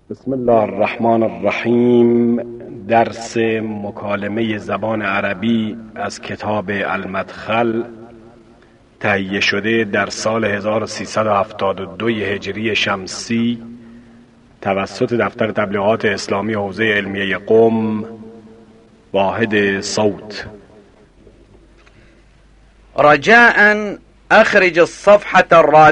بسم الله الرحمن الرحیم. درس مکالمه زبان عربی از کتاب المدخل، تهیه شده در سال 1372 هجری شمسی توسط دفتر تبلیغات اسلامی حوزه علمیه قم، واحد صوت. رجاء أخرج الصفحة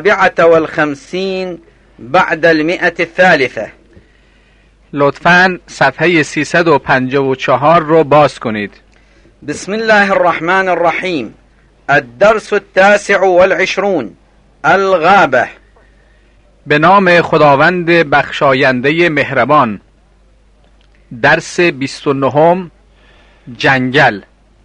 54 بعد 103. لطفاً صفحه 354 رو باز کنید. بسم الله الرحمن الرحیم. الدرس 29 الغابة. به نام خداوند بخشاینده مهربان. درس 29 جنگل.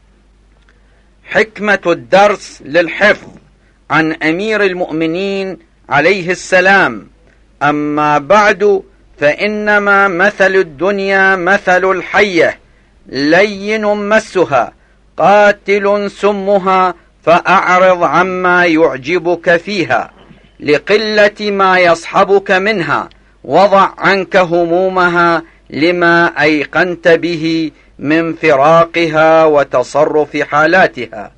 حكمة الدرس للحفظ عن أمير المؤمنين عليه السلام. أما بعد فإنما مثل الدنيا مثل الحية، لين مسها قاتل سمها، فأعرض عما يعجبك فيها لقلة ما يصحبك منها، وضع عنك همومها لما أيقنت به من فراقها وتصرف حالاتها.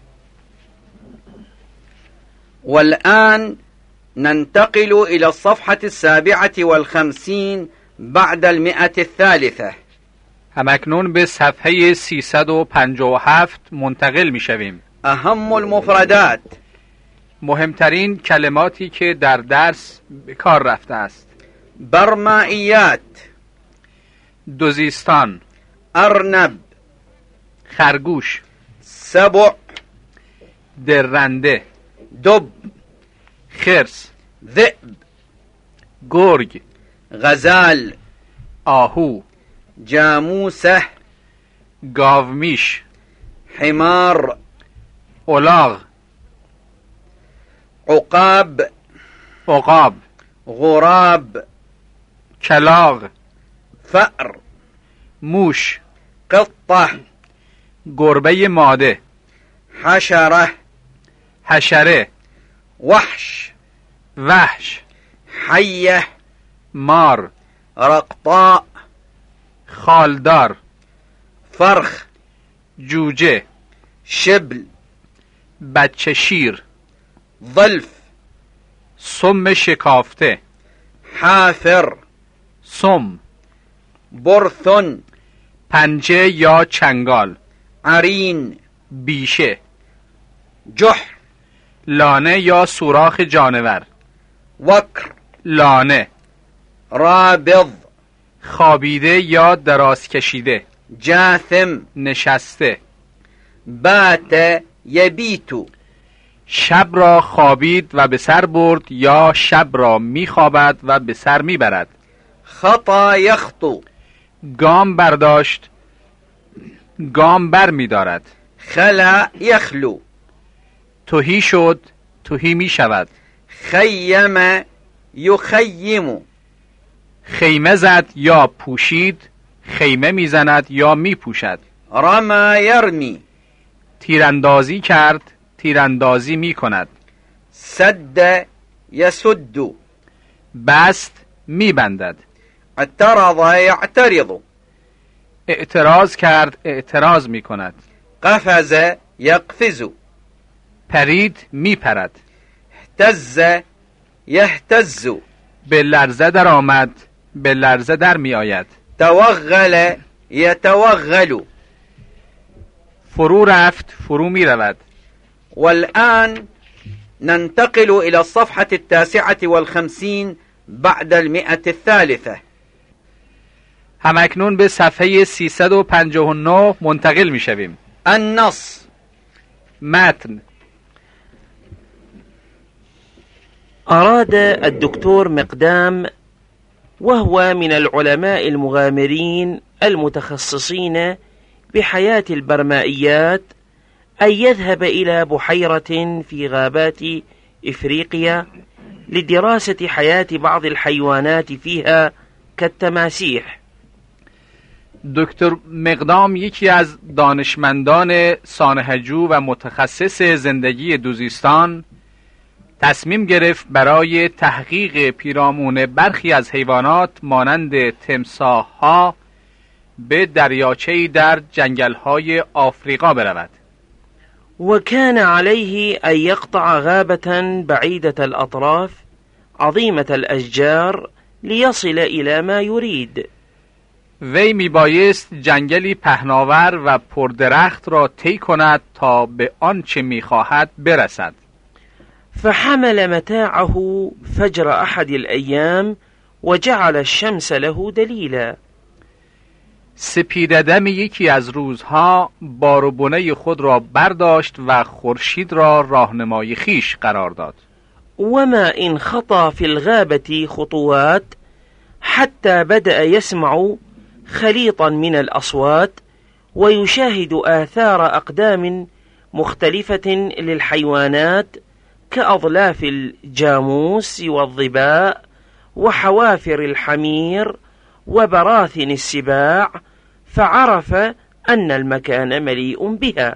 والآن ننتقل إلى الصفحة 57 بعد 103. همکنون به صفحه 357 منتقل می شویم. أهم المفردات. مهمترین کلماتی که در درس به کار رفته است: برمائیات، دوزیستان، ارنب، خرگوش، سبع، درنده، دب، خرس، ذئب، گرگ، غزال، آهو، جاموسه، گاومیش، حمار، الاغ، عقاب، عقاب، غراب، کلاغ، فأر، موش، قطة، گربه ماده، حشرة، حشره، وحش، وحش، حية، مار، رقطاء، خالدار، فرخ، جوجه، شبل، بچه شیر، ظلف، سم شکافته، حافر، سم، برثن، پنجه یا چنگال، عرين، بیشه، جحر، لانه یا سوراخ جانور، وكر، لانه، رابض، خوابیده یا دراز کشیده، جاثم، نشسته، بات يبيت، شب را خوابید و به سر برد یا شب را میخوابد و به سر میبرد. خطا يخطو، گام برداشت، گام بر میدارد. خلا يخلو، تهی شد، تهی میشود. خيم يخيم، خیمه زد یا پوشید، خیمه میزند یا میپوشد. رمى يرمي، تیراندازی کرد، تیراندازی میکند. سد يسد، بست میبندد. اعترض يعترض، اعتراض کرد، اعتراض میکند. قفز يقفز، پرید میپرد. اهتز يهتز، به لرزه در آمد، به لرزه در می آید. توغل يتوغل، فرو رفت، فرو می رود. والآن ننتقل إلى الصفحة 59 بعد 103. همکنون به صفحه 359 منتقل می شویم. النص. متن. أراد الدكتور مقدام، وهو من العلماء المغامرين المتخصصين بحياة البرمائيات، أن يذهب إلى بحيرة في غابات إفريقيا لدراسة حياة بعض الحيوانات فيها كالتماسيح. دکتر مقدام یکی از دانشمندان سانحه‌جو و متخصص زندگی دوزیستان تصمیم گرفت برای تحقیق پیرامون برخی از حیوانات مانند تمساح‌ها به دریاچه‌ای در جنگل‌های آفریقا برود. وكان عليه أن يقطع غابة بعيدة الأطراف عظيمة الأشجار ليصل إلى ما يريد. وی میبایست جنگلی پهناور و پردرخت را طی کند تا به آنچه میخواهد برسد. فحمل متاعه فجر أحد الأيام وجعل الشمس له دليلا. سپیددم یکی از روزها بار و بنه خود را برداشت و خورشید را راهنمای خویش قرار داد. وما إن خطى في الغابة خطوات حتى بدأ يسمع خليطا من الأصوات ويشاهد آثار أقدام مختلفة للحيوانات كأظلاف الجاموس والظباء وحوافر الحمير وبراثن السباع، فعرف أن المكان مليء بها.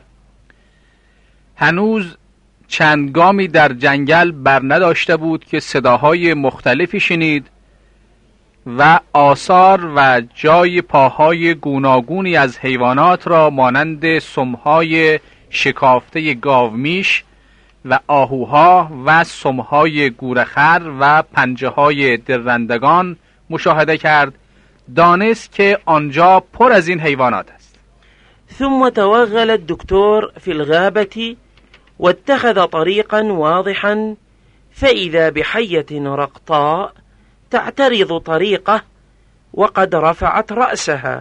هنوز چند گامی در جنگل بر نداشته بود که صداهای مختلفی شنید و آثار و جای پاهای گوناگونی از حیوانات را مانند سمهای شکافته گاومیش و آهوها و سمهای گورخر و پنجه های درندگان مشاهده کرد. دانست که آنجا پر از این حیوانات است. ثم توغل الدكتور في الغابة واتخذ طريقا واضحا فإذا بحية رقطاء تعترض طريقه وقد رفعت رأسها.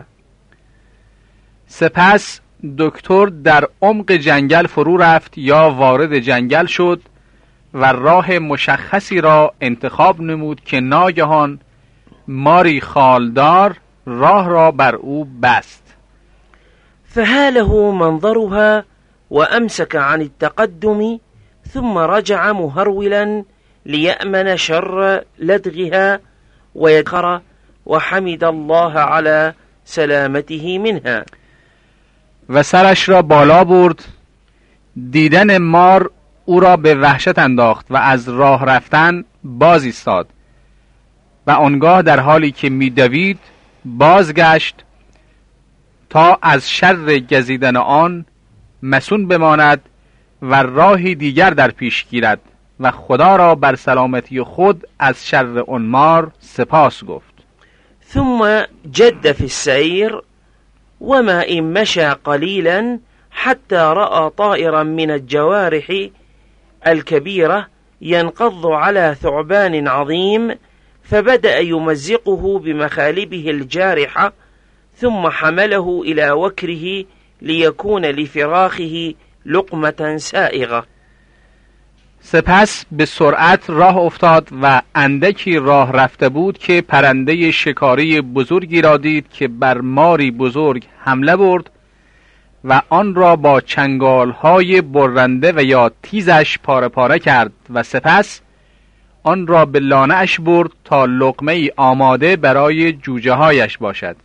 سپس دکتر در عمق جنگل فرو رفت یا وارد جنگل شد و راه مشخصی را انتخاب نمود که ناگهان ماری خالدار راه را بر او بست. فهاله منظرها وأمسك عن التقدم ثم رجع مهرولا ليأمن شر لدغها ويدخر وحمد الله على سلامته منها. و سرش را بالا برد. دیدن مار او را به وحشت انداخت و از راه رفتن باز ایستاد و آنگاه در حالی که می‌دوید بازگشت تا از شر گزیدن آن مصون بماند و راهی دیگر در پیش گیرد و خدا را بر سلامتی خود از شر آن مار سپاس گفت. ثم جد في السير وما إن مشى قليلا حتى رأى طائرا من الجوارح الكبيرة ينقض على ثعبان عظيم فبدأ يمزقه بمخالبه الجارحة ثم حمله إلى وكره ليكون لفراخه لقمة سائغة. سپس به سرعت راه افتاد و اندکی راه رفته بود که پرنده شکاری بزرگی را دید که بر ماری بزرگ حمله برد و آن را با چنگالهای برنده و یا تیزش پاره پاره کرد و سپس آن را به لانه‌اش برد تا لقمه ای آماده برای جوجه هایش باشد.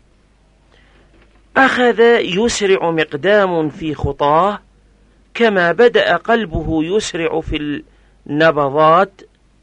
أخذ يسرع مقدام في خطاه كما بدأ قلبه يسرع في النبضات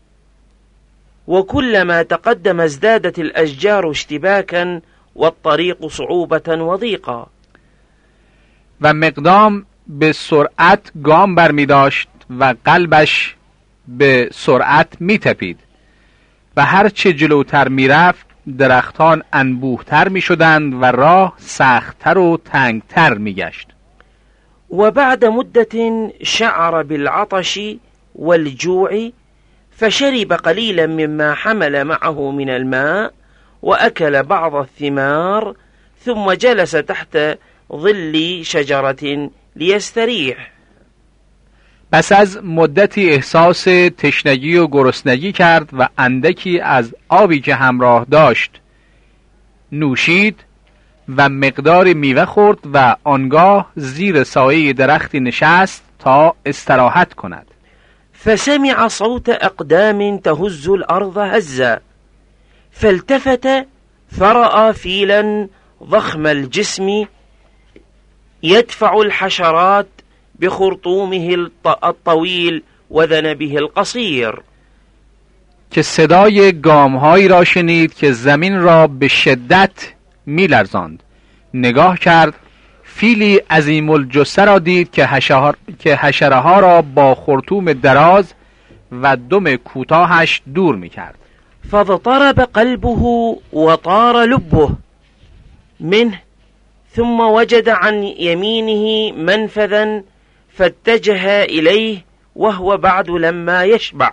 وكلما تقدم ازدادت الأشجار اشتباكا والطريق صعوبة وضيقا. و مقدام به سرعت گام برمی داشت و قلبش به سرعت می تپید و هرچه جلوتر می رفت درختان انبوهتر می شدند و راه سختتر و تنگتر می گشت. وبعد مدة شعر بالعطش والجوع فشرب قليلا مما حمل معه من الماء وأكل بعض الثمار ثم جلس تحت ظل شجرة لیستریح. پس از مدتی احساس تشنگی و گرسنگی کرد و اندکی از آبی که همراه داشت نوشید و مقدار میوه خورد و آنگاه زیر سایه درختی نشست تا استراحت کند. فسمع صوت أقدام تهز الأرض هزا فالتفت فرأى فيلا ضخم الجسم يدفع الحشرات بخرطومه الطويل وذنبه القصير، که صدای گامهایی را شنید که زمین را به شدت می‌لرزاند. نگاه کرد، فیلی عظیم الجثه را دید که حشره‌ها را با خرطوم دراز و دم کوتاهش دور می‌کرد. فاضطرب قلبه وطار لبه منه، ثم وجد عن يمينه منفذا فاتجه إليه وهو بعد لما يشبع.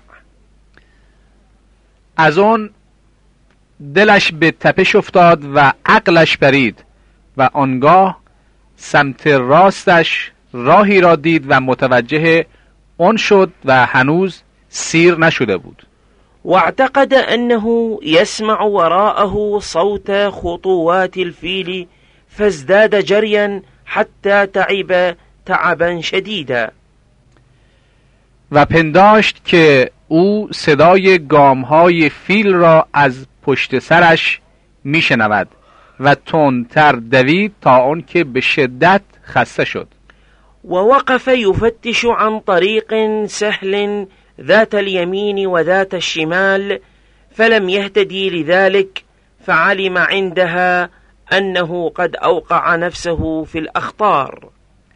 از اون دلش به تپش افتاد و عقلش پرید و آنگاه سمت راستش راهی را دید و متوجه آن شد و هنوز سیر نشده بود. واعتقد أنه يسمع وراءه صوت خطوات الفيل فازداد جريا حتى تعب تعبا شديدا. و پنداشت که او صدای گامهای فیل را از پشت سرش میشنود و تندتر دوید تا آنکه به شدت خسته شد. ووقف يفتش عن طريق سهل ذات اليمين وذات الشمال فلم يهتدي لذلك، فعلم عندها أنه قد أوقع نفسه في الأخطار.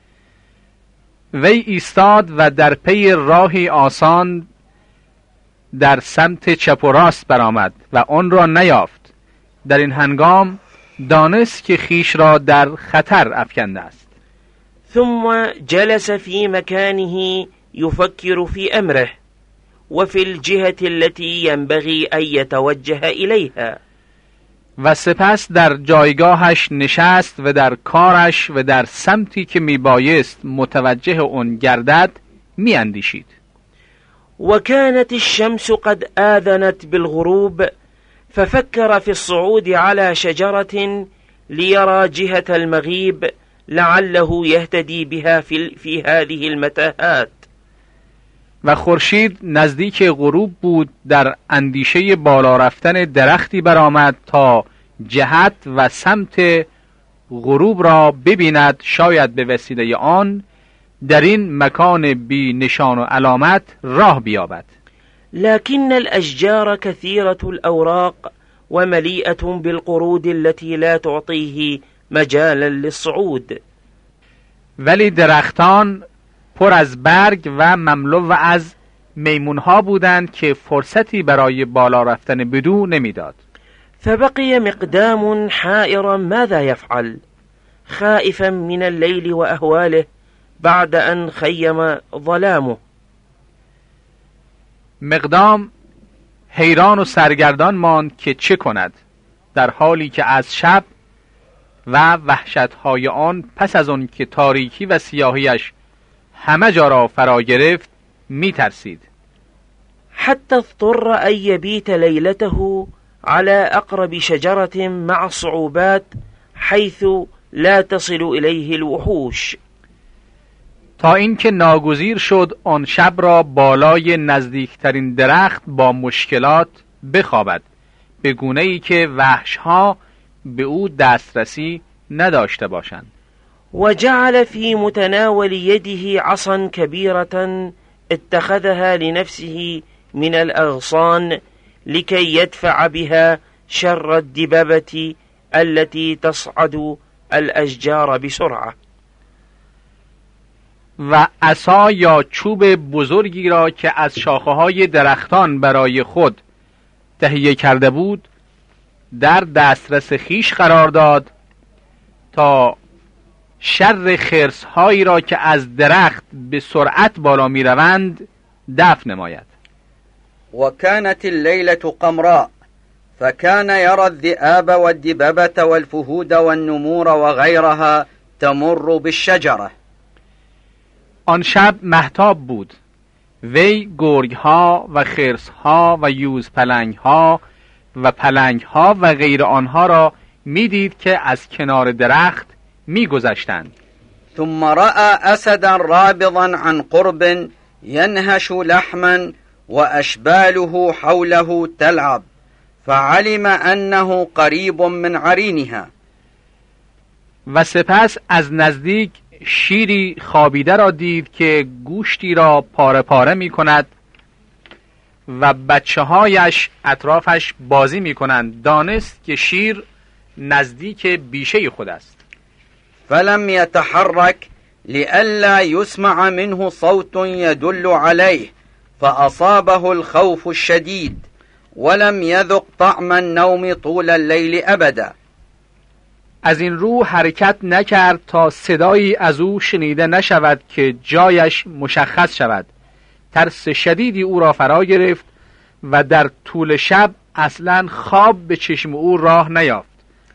وی ایستاد و در پی راهی آسان در سمت چپ و راست برآمد و آن را نیافت. در این هنگام دانست که خیش را در خطر افکنده است. ثم جلس في مكانه يفكر في أمره وفي الجهة التي ينبغي أن يتوجه إليها. و سپس در جایگاهش نشست و در کارش و در سمتی که میبایست متوجه آن گردد میاندیشید. وكانت الشمس قد آذنت بالغروب، ففكر في الصعود على شجرة ليرى جهة المغيب لعله يهتدي بها في هذه المتاهات. و خورشید نزدیک غروب بود. در اندیشه بالا رفتن درختی برآمد تا جهت و سمت غروب را ببیند، شاید به وسیله آن در این مکان بی نشان و علامت راه بیابد. لكن الأشجار كثيرة الأوراق ومليئة بالقرود التي لا تعطيه مجالا للصعود. ولی درختان پر از برگ و مملو از میمونها بودند که فرصتی برای بالا رفتن بدو نمیداد. فبقي مقدام حائرا ماذا يفعل، خائفا من الليل وأهواله بعد أن خيم ظلامه. مقدام حیران و سرگردان ماند که چه کند، در حالی که از شب و وحشتهای آن پس از آن که تاریکی و سیاهیش همه جا را فرا گرفت می ترسید. حتى اضطر أن يبيت ليلته على أقرب شجرة مع صعوبات حيث لا تصل إليه الوحوش. تا اینکه ناگزیر شد آن شب را بالای نزدیکترین درخت با مشکلات بخوابد، به گونه‌ای که وحش‌ها به او دسترسی نداشته باشند. وجعل في متناول يده عصا كبيرة اتخذها لنفسه من الأغصان لكي يدفع بها شر الدببة التي تصعد الأشجار بسرعة. و عصا یا چوب بزرگی را که از شاخه‌های درختان برای خود تهیه کرده بود در دسترس خیش قرار داد تا شر خرس‌هایی را که از درخت به سرعت بالا می‌روند دفع نماید. وكانت الليلة قمراء فكان يرى الذئاب والدببة والفهود والنمور وغيرها تمر بالشجرة. آن شب مهتاب بود. وی گرگ‌ها و خرس‌ها و یوزپلنگ‌ها و پلنگ‌ها و غیر آنها را می‌دید که از کنار درخت می‌گذشتند. ثم رأى أسدا رابضا عن قرب ينهش لحما وأشباله حوله تلعب فعلم أنه قريب من عرينها. و سپس از نزدیک شیری خوابیده را دید که گوشتی را پاره پاره می کند و بچه هایش اطرافش بازی می کنند. دانست که شیر نزدیک بیشه خود است. فلم يتحرك لئلا يسمع منه صوت يدل عليه فأصابه الخوف الشديد ولم يذق طعم النوم طول الليل أبدا. از این رو حرکت نکرد تا صدایی از او شنیده نشود که جایش مشخص شود. ترس شدیدی او را فرا گرفت و در طول شب اصلا خواب به چشم او راه نیافت.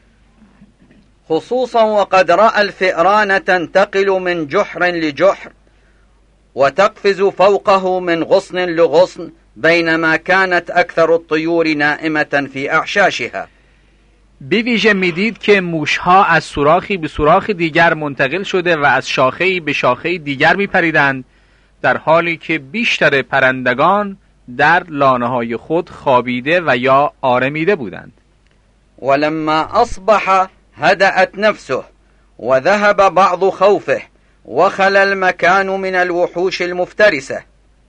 خصوصا وقد رأى الفئران تنتقل من جحر لجحر وتقفز فوقه من غصن لغصن بينما كانت أكثر الطيور نائمة في أعشاشها. بویژه میدید که موشها از سوراخی به سوراخ دیگر منتقل شده و از شاخه‌ای به شاخه دیگر میپریدند، در حالی که بیشتر پرندگان در لانه‌های خود خوابیده و یا آرمیده بودند. ولما أصبح هدأت نفسه وذهب بعض خوفه وخلى المكان من الوحوش المفترسة.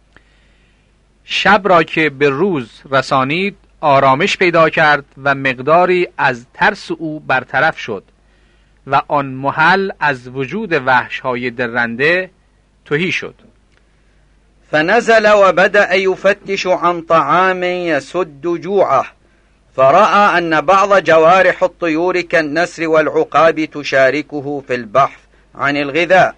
شب را که به روز رسانید آرامش پیدا کرد و مقداری از ترس او برطرف شد و آن محل از وجود وحش‌های درنده تهی شد. فنزل وبدأ يفتش عن طعام يسد جوعه فرأى أن بعض جوارح الطيور كالنسر والعقاب تشاركه في البحث عن الغذاء.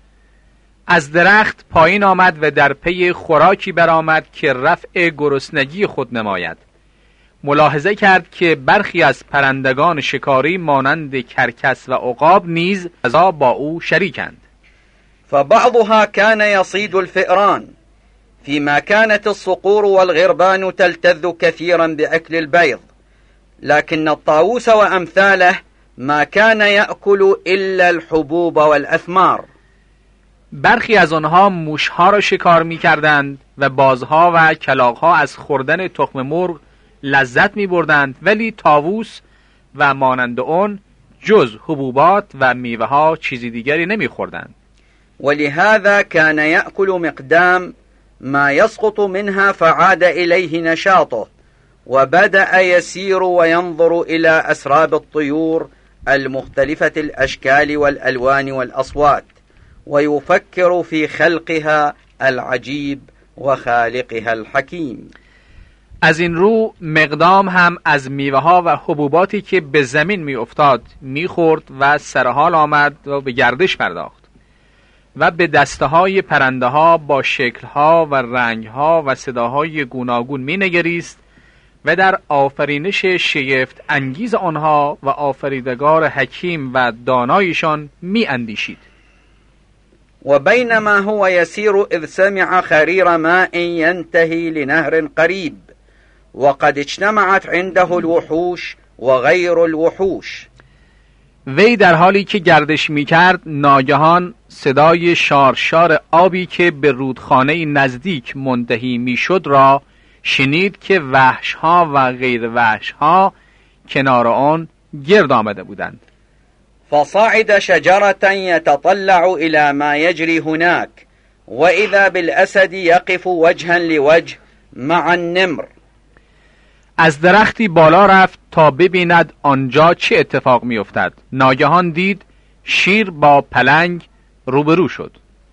از درخت پایین آمد و در پی خوراکی برآمد که رفع گرسنگی خود نماید. ملاحظه کرد که برخی از پرندگان شکاری مانند کرکس و عقاب نیز غذا با او شریکند. فبعضها كان يصيد الفئران فيما كانت الصقور والغربان تلتذ كثيرا بأكل البيض، لكن الطاووس وأمثاله ما كان يأكل إلا الحبوب والأثمار. برخی از آنها موشها را شکار می کردند و بازها و کلاغها از خوردن تخم مرغ لذت می بردند، ولی طاووس و مانند آن جز حبوبات و میوه ها چیزی دیگری نمی خوردند. ولهذا كان يأكل مقدام ما يسقط منها فعاد إليه نشاطه وبدأ يسير وينظر إلى أسراب الطيور المختلفة الأشكال والألوان والأصوات ويفكر في خلقها العجيب وخالقها الحكيم. از این رو مقدام هم از میوه ها و حبوباتی که به زمین می افتاد می خورد و سرحال آمد و به گردش پرداخت و به دسته های پرنده ها با شکل ها و رنگ ها و صداهای گوناگون می نگریست و در آفرینش شگفت انگیز آنها و آفریدگار حکیم و دانایشان می اندیشید. وبينما هو يسير إذ سمع خرير ماء ينتهي لنهر قريب وقد اجتمعت عنده الوحوش وغير الوحوش. وی در حالی که گردش می کرد ناگهان صدای شارشار آبی که به رودخانه نزدیک منتهی می شد را شنید که وحشها و غیر وحشها کنار آن گرد آمده بودند. فصعد شجرة يتطلع إلى ما يجري هناك وإذا بالأسد يقف وجها لوجه مع النمر. از درختی بالا رفت تا ببیند آنجا چه اتفاق می افتد. ناگهان دید شیر با پلنگ روبرو شد.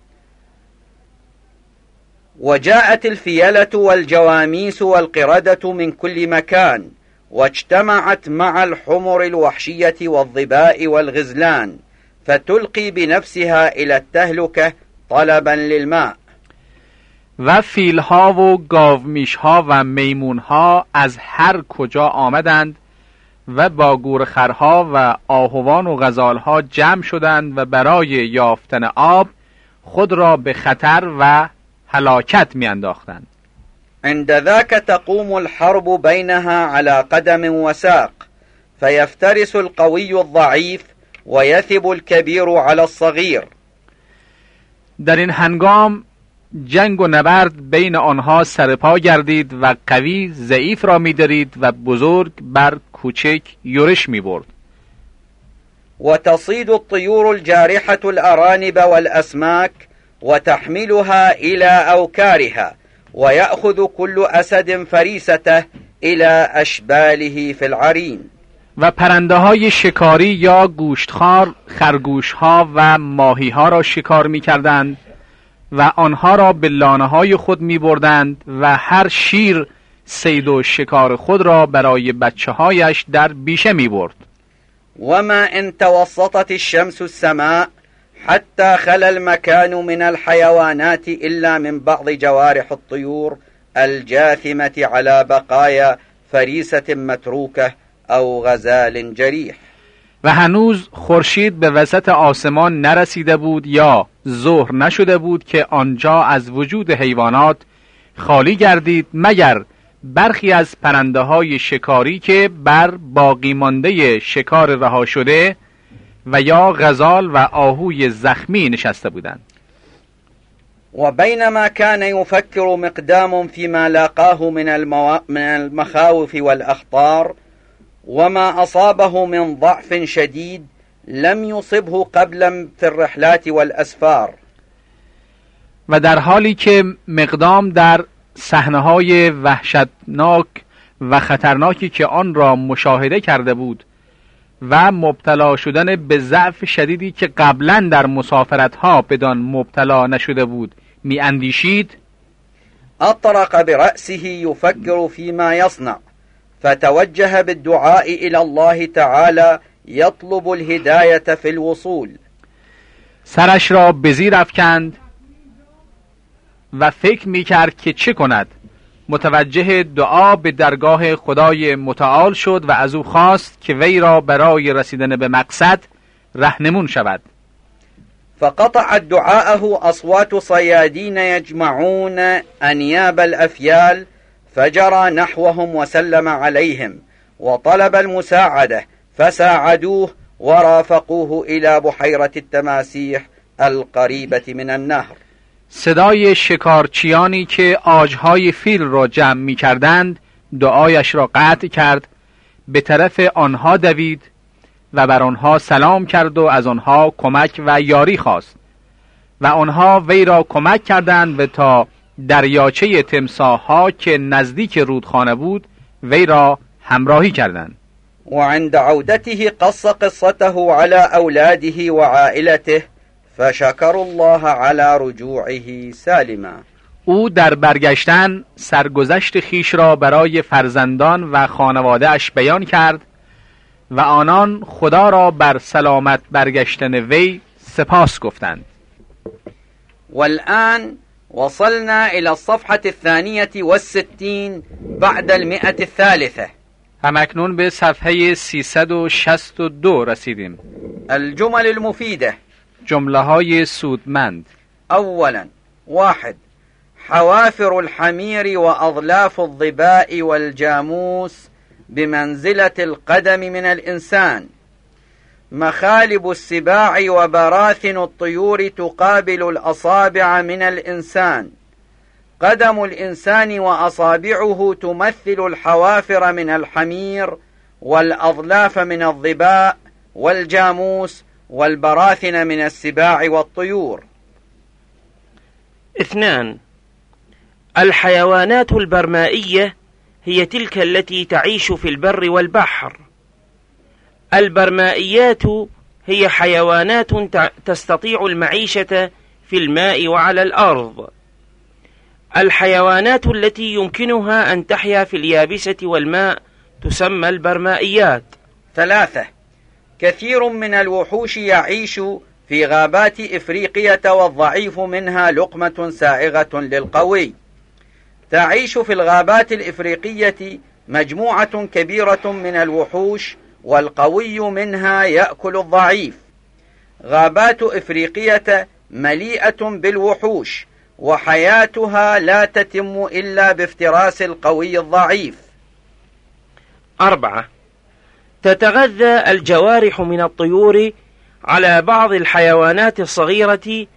وجاءت الفيلة والجواميس والقردة من كل مكان واجتمعت مع الحمر الوحشية والظباء والغزلان فتلقي بنفسها إلى التهلكة طلبا للماء. و فیلها و گاومیشها و میمونها از هر کجا آمدند و با گورخرها و آهوان و غزالها جمع شدند و برای یافتن آب خود را به خطر و هلاکت میانداختند. عند ذاك تقوم الحرب بينها على قدم وساق فيفترس القوي الضعيف ويثب الكبير على الصغير. در این هنگام جنگ و نبرد بین آنها سرپا گردید و قوی ضعیف را می‌درید و بزرگ بر کوچک یورش می‌برد. وتصيد الطيور الجارحة الأرانب والأسماك وتحملها إلى أوكارها، ويأخذ كل أسد فريسته إلى أشباله في العرين. و پرنده های شکاری یا گوشتخوار خرگوش ها و ماهی ها را شکار می کردند و آنها را به لانه های خود می بردند و هر شیر صید و شکار خود را برای بچه هایش در بیشه می برد. وما ان توسطت الشمس السماء حتى خلا المكان من الحيوانات إلا من بعض جوارح الطيور الجاثمة على بقايا فريسة متروكة او غزال جریح. و هنوز خورشید به وسط آسمان نرسیده بود یا ظهر نشده بود که آنجا از وجود حیوانات خالی گردید، مگر برخی از پرنده های شکاری که بر باقی مانده شکار رها شده و یا غزال و آهوی زخمی نشسته بودند. وبينما كان يفكر مقدام فيما لاقاه من المخاوف والأخطار وما أصابه من ضعف شديد لم يصبه قبلا في الرحلات والأسفار. و در حالی که مقدام در صحنه‌های وحشتناک و خطرناکی که آن را مشاهده کرده بود و مبتلا شدن به ضعف شدیدی که قبلا در مسافرت‌ها بدان مبتلا نشده بود می اندیشید، اطرق برأسه يفكر فيما يصنع فتوجه بالدعاء إلى الله تعالى يطلب الهداية في الوصول. سرش را به زیر افکند و فکر می کرد که چه کند. متوجه دعا به درگاه خدای متعال شد و از او خواست که وی را برای رسیدن به مقصد رهنمون شود. فقطعت دعاءه أصوات صيادين يجمعون أنياب الأفيال فجرى نحوهم وسلم عليهم وطلب المساعدة فساعدوه ورافقوه إلى بحيرة التماسيح القريبة من النهر. صدای شکارچیانی که عاجهای فیل را جمع می کردند دعایش را قطع کرد، به طرف آنها دوید و بر آنها سلام کرد و از آنها کمک و یاری خواست و آنها وی را کمک کردند و تا دریاچه تمساح‌ها که نزدیک رودخانه بود وی را همراهی کردند. وعند عودته قص قصته على أولاده وعائلته فشكر الله على رجوعه سالما. او در برگشتن سرگذشت خیش را برای فرزندان و خانواده اش بیان کرد و آنان خدا را بر سلامت برگشتن وی سپاس گفتند. والآن وصلنا إلى الصفحة 62 بعد 100 همکنون به صفحه 362 رسیدیم. الجمل المفيدة، جمله های سودمند. اولا 1 حوافر الحمير وأظلاف الظباء والجاموس بمنزلة القدم من الإنسان. مخالب السباع وبراثن الطيور تقابل الأصابع من الإنسان. قدم الإنسان وأصابعه تمثل الحوافر من الحمير والأظلاف من الظباء والجاموس والبراثن من السباع والطيور. 2 الحيوانات البرمائية هي تلك التي تعيش في البر والبحر. البرمائيات هي حيوانات تستطيع المعيشة في الماء وعلى الأرض. الحيوانات التي يمكنها أن تحيا في اليابسة والماء تسمى البرمائيات. 3 كثير من الوحوش يعيش في غابات إفريقية والضعيف منها لقمة سائغة للقوي. تعيش في الغابات الإفريقية مجموعة كبيرة من الوحوش والقوي منها يأكل الضعيف. غابات إفريقية مليئة بالوحوش وحياتها لا تتم إلا بافتراس القوي الضعيف. 4 تتغذى الجوارح من الطيور على بعض الحيوانات الصغيرة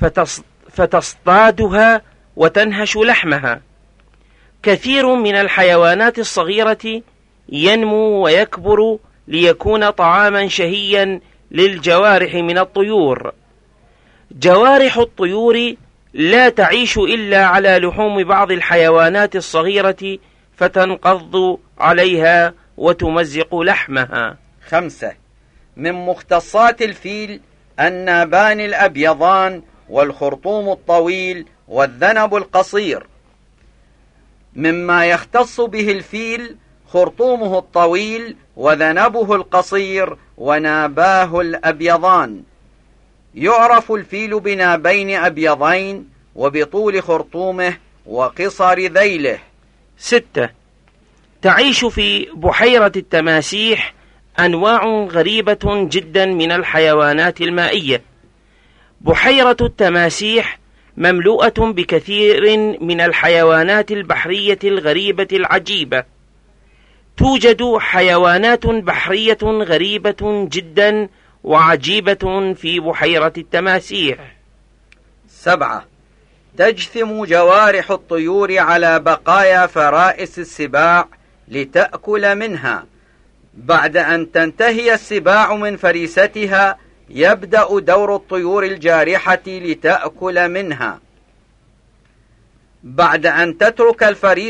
فتصطادها وتنهش لحمها. كثير من الحيوانات الصغيرة ينمو ويكبر ليكون طعاما شهيا للجوارح من الطيور. جوارح الطيور لا تعيش إلا على لحوم بعض الحيوانات الصغيرة فتنقض عليها وتمزق لحمها. 5. من مختصات الفيل النابان الأبيضان والخرطوم الطويل والذنب القصير. مما يختص به الفيل خرطومه الطويل وذنبه القصير وناباه الأبيضان. يعرف الفيل بنابين أبيضين وبطول خرطومه وقصر ذيله. 6. تعيش في بحيرة التماسيح أنواع غريبة جدا من الحيوانات المائية. بحيرة التماسيح مملوءة بكثير من الحيوانات البحرية الغريبة العجيبة. توجد حيوانات بحرية غريبة جدا وعجيبة في بحيرة التماسيح. 7. تجثم جوارح الطيور على بقايا فرائس السباع لتأكل منها. بعد أن تنتهي السباع من فريستها يبدأ دور الطيور الجارحة لتأكل منها. بعد أن تترك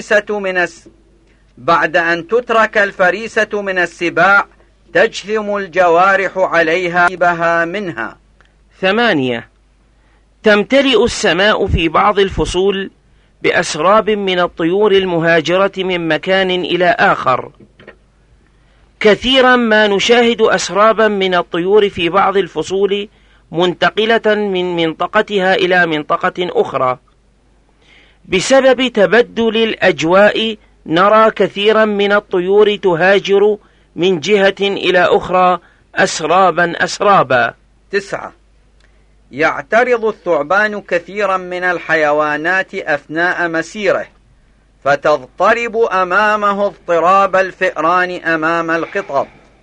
الفريسة من السباع تجثم الجوارح عليها بها منها. 8. تمتلئ السماء في بعض الفصول بأسراب من الطيور المهاجرة من مكان إلى آخر. كثيرا ما نشاهد أسرابا من الطيور في بعض الفصول منتقلة من منطقتها إلى منطقة أخرى. بسبب تبدل الأجواء نرى كثيرا من الطيور تهاجر من جهة إلى أخرى أسرابا. 9. يعترض الثعبان كثيرا من الحيوانات أثناء مسيره فتضطرب أمامه اضطراب الفئران أمام القطط.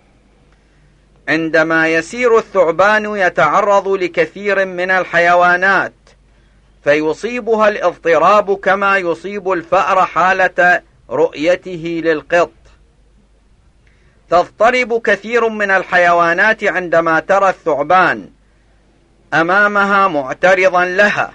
عندما يسير الثعبان يتعرض لكثير من الحيوانات فيصيبها الاضطراب كما يصيب الفأر حالة رؤيته للقط. تضطرب كثير من الحيوانات عندما ترى الثعبان أمامها معترضا لها.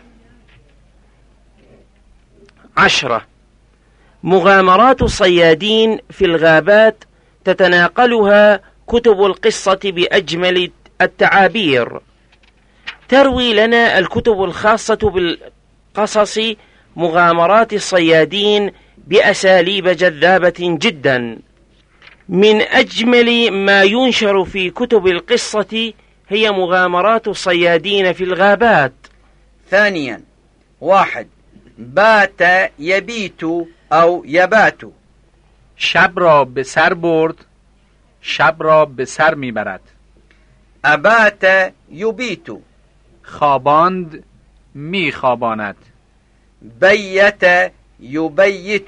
10. مغامرات الصيادين في الغابات تتناقلها كتب القصة بأجمل التعابير. تروي لنا الكتب الخاصة بالقصص مغامرات الصيادين بأساليب جذابة جدا. من أجمل ما ينشر في كتب القصة هي مغامرات الصيادين في الغابات. 2. 1. بات يبيت أو يبات. شب را به سر برد، شب را به سر میبرد. ابات یبیت. خواباند، میخواباند. بیت یبیت.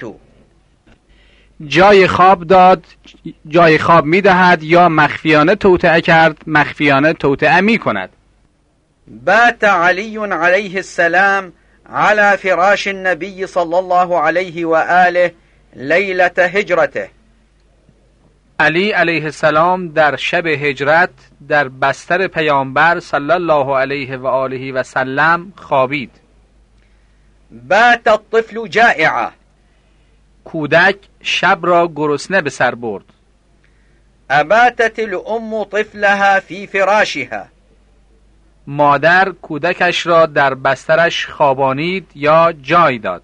جای خواب داد، جای خواب میدهد، یا مخفیانه توطئه کرد، مخفیانه توطئه میکند. بات علی علیه السلام على فراش النبي صلى الله عليه وآله ليلة هجرته. علی علیه السلام در شب هجرت در بستر پیامبر صلی الله علیه و آله و سلم خوابید. بات الطفل جائعا. کودک شب را گرسنه به سر برد. اباتت الام طفلها في فراشها. مادر کودکش را در بسترش خوابانید یا جای داد.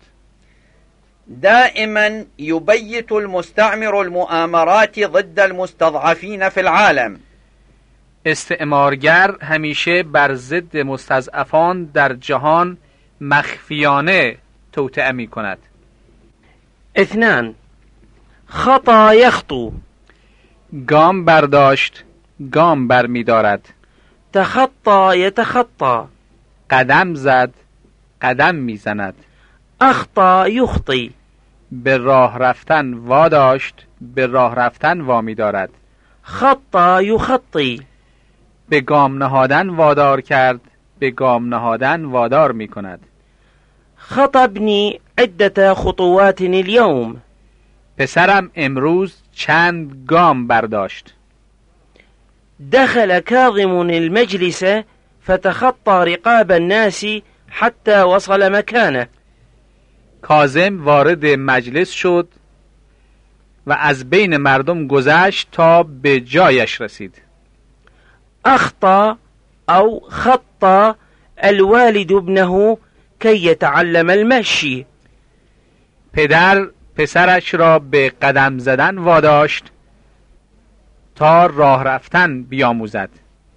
دائما يبيت المستعمر المؤامرات ضد المستضعفين في العالم. استعمارگر همیشه بر ضد مستضعفان در جهان مخفیانه توطئه می کند. 2. خطا یخطو. گام برداشت، گام بر می دارد. تخطا یتخطا. قدم زد، قدم می زند. اخطا یخطی. به راه رفتن واداشت، به راه رفتن وامی دارد. خطا یخطی. به گام نهادن وادار کرد، به گام نهادن وادار می کند. خطبنی عدت خطوات اليوم. پسرم امروز چند گام برداشت. دخل كاظم المجلس فتخطى رقاب الناس حتى وصل مكانه. کاظم وارد مجلس شد و از بین مردم گذشت تا به جایش رسید. أخطأ أو خطى الوالد ابنه كي يتعلم المشي. پدر پسرش را به قدم زدن واداشت تا راه رفتن بیاموزد.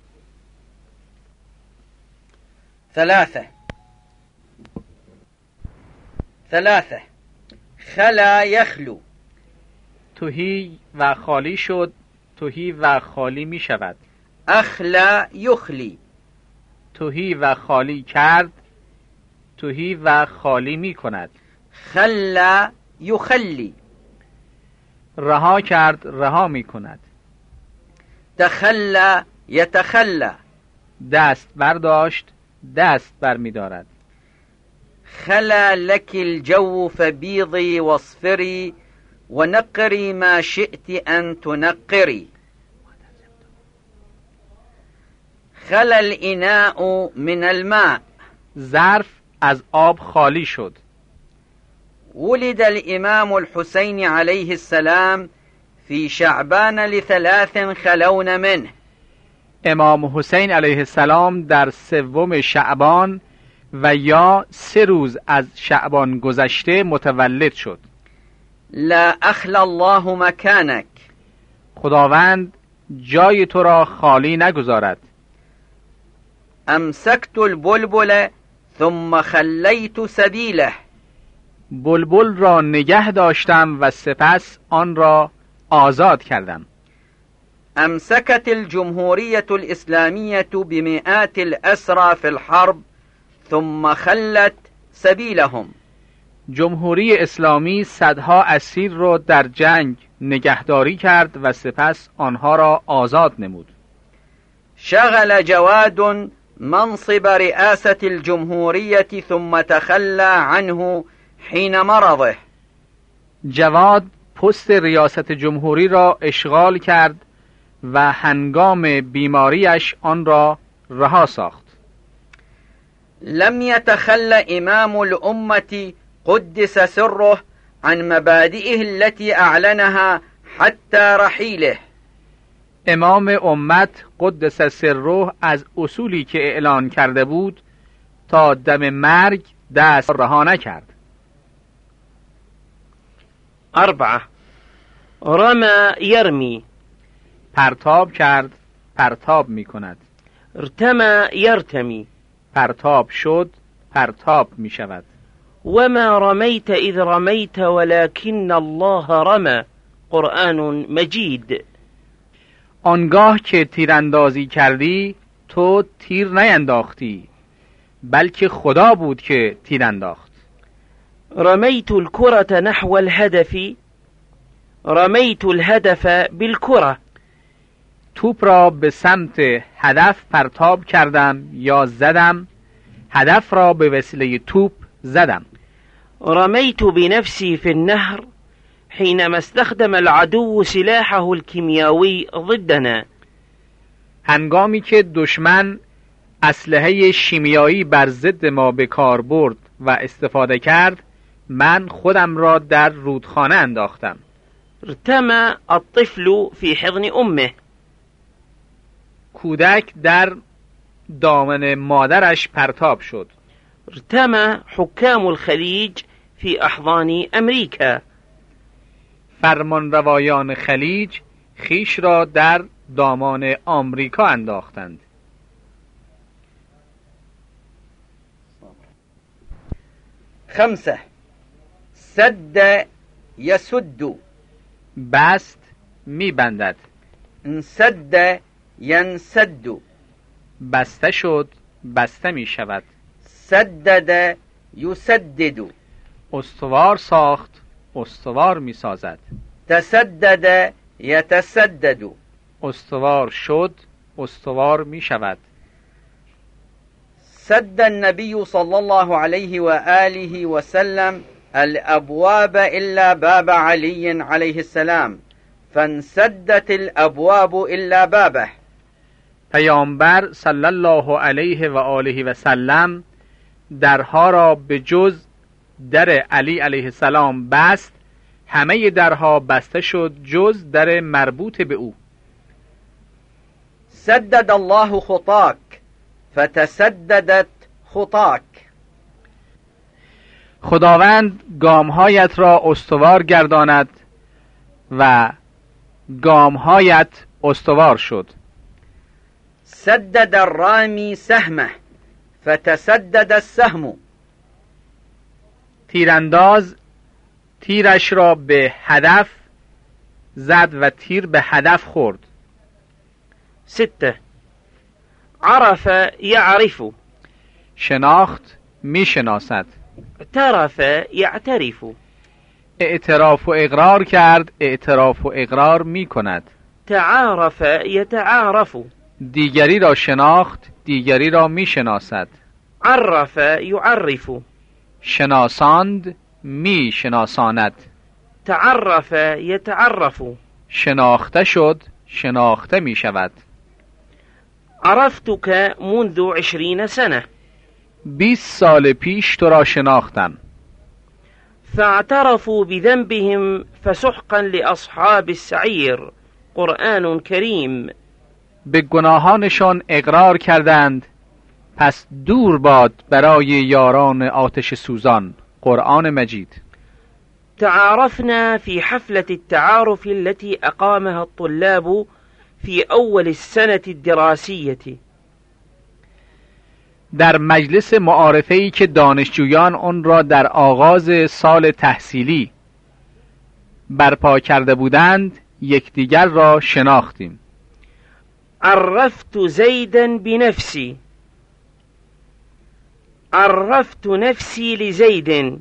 3 خلا یخلو. تهی و خالی شد، تهی و خالی می شود. اخلا یخلی. تهی و خالی کرد، تهی و خالی می کند. خلا یخلی. رها کرد، رها می کند. تخلا یتخلا. دست برداشت، دست بر می دارد. خلا لك الجو فبيضي واصفري ونقري ما شئت أن تنقري. خلا الإناء من الماء. ظرف از آب خالی شد. ولد الإمام الحسين عليه السلام في شعبان ل3 خلون منه. امام حسین علیه السلام در 3 شعبان و یا 3 روز از شعبان گذشته متولد شد. لا اخلا الله مکانک. خداوند جای تو را خالی نگذارد. امسکت البلبل ثم خلیت سبیله. بلبل را نگه داشتم و سپس آن را آزاد کردم. امسكت الجمهورية الإسلامية بمئات الأسرى في الحرب ثم خلت سبيلهم. جمهوری اسلامی صدها اسیر را در جنگ نگهداری کرد و سپس آنها را آزاد نمود. شغل جواد منصب رئاسة الجمهورية ثم تخلى عنه حين مرضه. جواد پست ریاست جمهوری را اشغال کرد و هنگام بیماریش آن را رها ساخت. لم يتخلى امام الامة قدس سره عن مبادئه التي اعلنها حتى رحيله. امام امت قدس سره از اصولی که اعلان کرده بود تا دم مرگ دست رها نکرد. 4 رمى يرمي. پرتاب کرد، پرتاب می کند. ارتمى يرتمي. پرتاب شد، پرتاب می شود. وما رميت إذ رميت ولكن الله رمى. قرآن مجید. آنگاه که تیراندازی کردی تو تیر نینداختی، بلکه خدا بود که تیر انداخت. رميت الكرة نحو الهدف. رميت الهدف بالكرة. توپ را به سمت هدف پرتاب کردم یا زدم، هدف را به وسیله توپ زدم. رميت بنفسي في النهر حينما استخدم العدو سلاحه الكيميائي ضدنا. هنگامی که دشمن اسلحه شیمیایی بر ضد ما به کار برد و استفاده کرد، من خودم را در رودخانه انداختم. ارتمى الطفل في حضن امه. کودک در دامن مادرش پرتاب شد. ارتمى حكام الخليج في احضان امریکا. فرمانروایان خلیج خیش را در دامان آمریکا انداختند. 5 سد يسد. بست میبندد. انسد ينسد. بسته شد، بسته می شود. سدد يسدد. استوار ساخت، استوار می سازد. تسدد يتسدد. استوار شد، استوار می شود. سد النبي صلى الله عليه وآله وسلم الأبواب إلا باب علي عليه السلام فانسدت الأبواب إلا بابه. پیامبر صلی الله علیه و آله و سلم درها را به جز در علی علیه السلام بست، همه درها بسته شد جز در مربوط به او. سدد الله خطاك فتسددت خطاك. خداوند گامهایت را استوار گرداند و گامهایت استوار شد. سدد الرامي سهمه فتسدد السهم. تیرانداز تیرش را به هدف زد و تیر به هدف خورد. 6. عرف يعرف. شناخت می شناسد. اعترف يعترف. اعتراف و اقرار کرد، اعتراف و اقرار می کند. تعارف يتعارف. دیگری را شناخت، دیگری را می شناسد. عرف يعرف. شناساند، می شناساند. تعرف يتعرف. شناخته شد، شناخته می شود. عرفتك منذ 20 سنة. 20 سال پیش تو را شناختم. فاعترفوا بذنبهم فسحقا لأصحاب السعير. قرآن کریم. به گناهانشان اقرار کردند، پس دور باد برای یاران آتش سوزان. قرآن مجید. تعارفنا في حفلة التعارف التي أقامها الطلاب في أول السنة الدراسية. در مجلس معارفه‌ای که دانشجویان آن را در آغاز سال تحصیلی برپا کرده بودند، یکدیگر را شناختیم. عرفت زيدا بنفسي. عرفت نفسي لزيد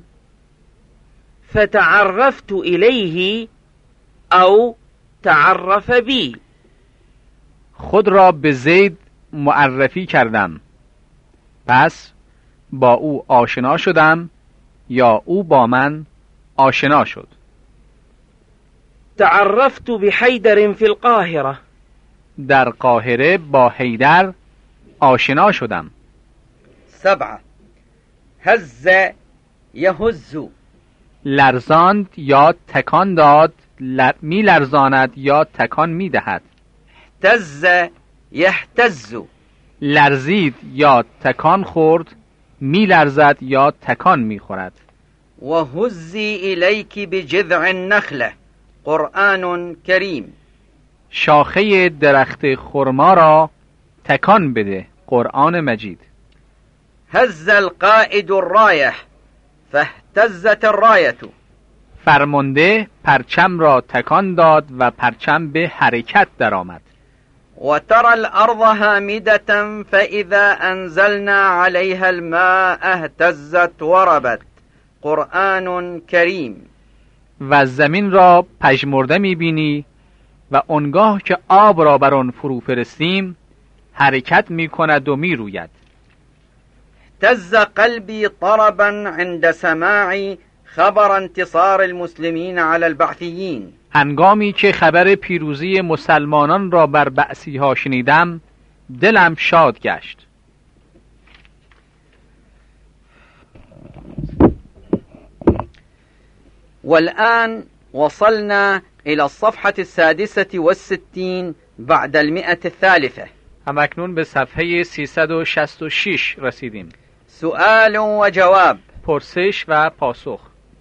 فتعرفت إليه أو تعرف بي. خود را به زید معرفی کردم، پس با او آشنا شدم یا او با من آشنا شد. تعرفت بحيدر في القاهرة. در قاهره با حیدر آشنا شدم. 7. هز يهز. لرزاند یا تکان داد، می لرزاند یا تکان می دهد. اهتز يهتز. لرزید یا تکان خورد، می لرزد یا تکان می خورد. وهزي إليك بجذع النخلة. قرآن کریم. شاخه درخت خرما را تکان بده. قرآن مجید. هز القائد الراية فاهتزت الراية. فرمانده پرچم را تکان داد و پرچم به حرکت درآمد. وترى الأرض هامدة فإذا أنزلنا عليها الماء اهتزت وربت. قرآن کریم. و زمین را پژمرده می‌بینی و آنگاه که آب را بر آن فرو فرستیم حرکت می‌کند و می‌روید. اهتز قلبي طربا عند سماع خبر انتصار المسلمین على البعثیین. هنگامی که خبر پیروزی مسلمانان را بر بعثی ها شنیدم، دلم شاد گشت. والآن وصلنا إلى الصفحة 66 بعد 100. همکنون به صفحه 366 رسیدیم. سؤال و جواب. پرسش و پاسخ.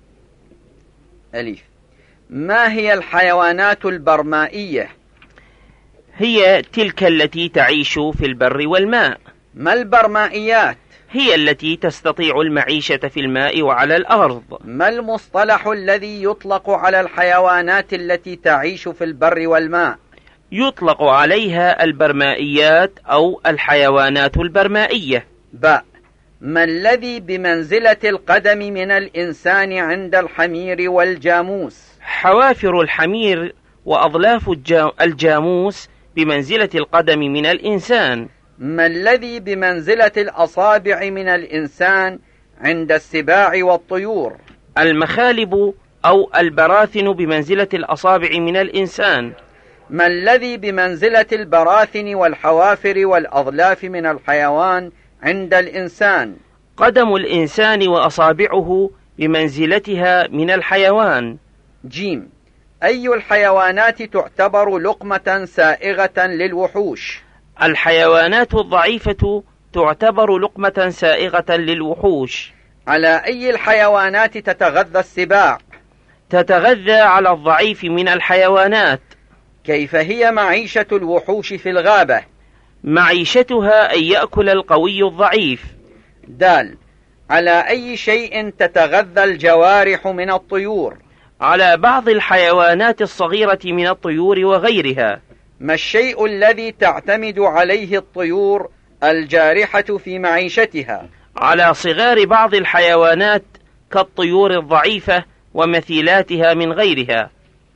ألف. ما هي الحيوانات البرمائية؟ هي تلك التي تعيش في البر والماء. ما البرمائيات؟ هي التي تستطيع المعيشة في الماء وعلى الأرض. ما المصطلح الذي يطلق على الحيوانات التي تعيش في البر والماء؟ يطلق عليها البرمائيات أو الحيوانات البرمائية. باء. ما الذي بمنزلة القدم من الإنسان عند الحمير والجاموس؟ حوافر الحمير وأظلاف الجاموس بمنزلة القدم من الإنسان. ما الذي بمنزلة الأصابع من الإنسان عند السباع والطيور؟ المخالب أو البراثن بمنزلة الأصابع من الإنسان. ما الذي بمنزلة البراثن والحوافر والأظلاف من الحيوان عند الإنسان؟ قدم الإنسان وأصابعه بمنزلتها من الحيوان. جيم. أي الحيوانات تعتبر لقمة سائغة للوحوش؟ الحيوانات الضعيفة تعتبر لقمة سائغة للوحوش. على أي الحيوانات تتغذى السباع؟ تتغذى على الضعيف من الحيوانات. كيف هي معيشة الوحوش في الغابة؟ معيشتها أن يأكل القوي الضعيف. دال. على أي شيء تتغذى الجوارح من الطيور؟ على بعض الحيوانات الصغيرة من الطيور وغيرها. ما الشيء الذي تعتمد عليه الطيور الجارحة في معيشتها؟ على صغار بعض الحيوانات كالطيور الضعيفة ومثيلاتها من غيرها.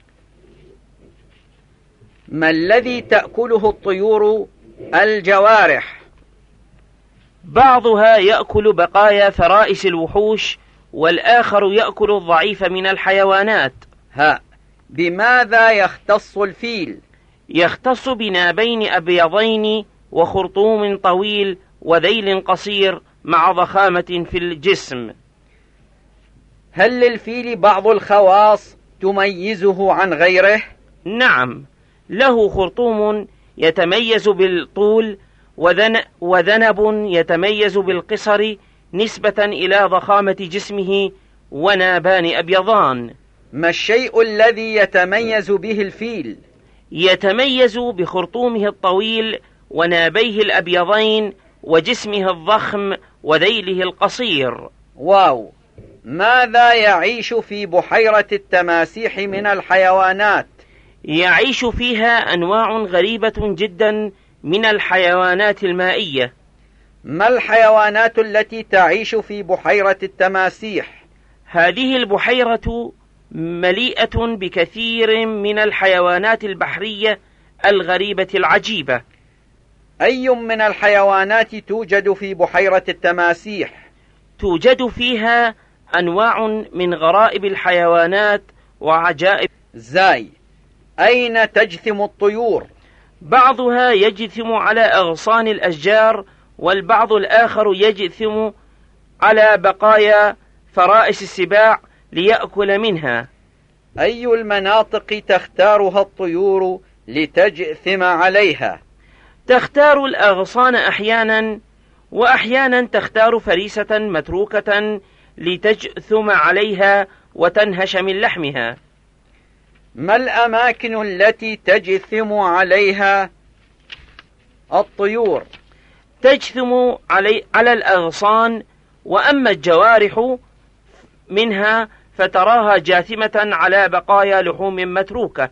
ما الذي تأكله الطيور الجوارح؟ بعضها يأكل بقايا فرائس الوحوش، والآخر يأكل الضعيف من الحيوانات. بماذا يختص الفيل؟ يختص بنابين أبيضين وخرطوم طويل وذيل قصير مع ضخامة في الجسم. هل للفيل بعض الخواص تميزه عن غيره؟ نعم، له خرطوم يتميز بالطول، وذنب يتميز بالقصر نسبة إلى ضخامة جسمه، ونابان أبيضان. ما الشيء الذي يتميز به الفيل؟ يتميز بخرطومه الطويل ونابيه الأبيضين وجسمه الضخم وذيله القصير. واو. ماذا يعيش في بحيرة التماسيح من الحيوانات؟ يعيش فيها أنواع غريبة جدا من الحيوانات المائية. ما الحيوانات التي تعيش في بحيرة التماسيح؟ هذه البحيرة مليئة بكثير من الحيوانات البحرية الغريبة العجيبة. أي من الحيوانات توجد في بحيرة التماسيح؟ توجد فيها أنواع من غرائب الحيوانات وعجائب. زاي. أين تجثم الطيور؟ بعضها يجثم على أغصان الأشجار، والبعض الآخر يجثم على بقايا فرائس السباع ليأكل منها. أي المناطق تختارها الطيور لتجثم عليها؟ تختار الأغصان أحيانا، وأحيانا تختار فريسة متروكة لتجثم عليها وتنهش من لحمها. ما الأماكن التي تجثم عليها الطيور؟ تجثم على الأغصان، وأما الجوارح منها فتراها جاثمة على بقايا لحوم متروكة.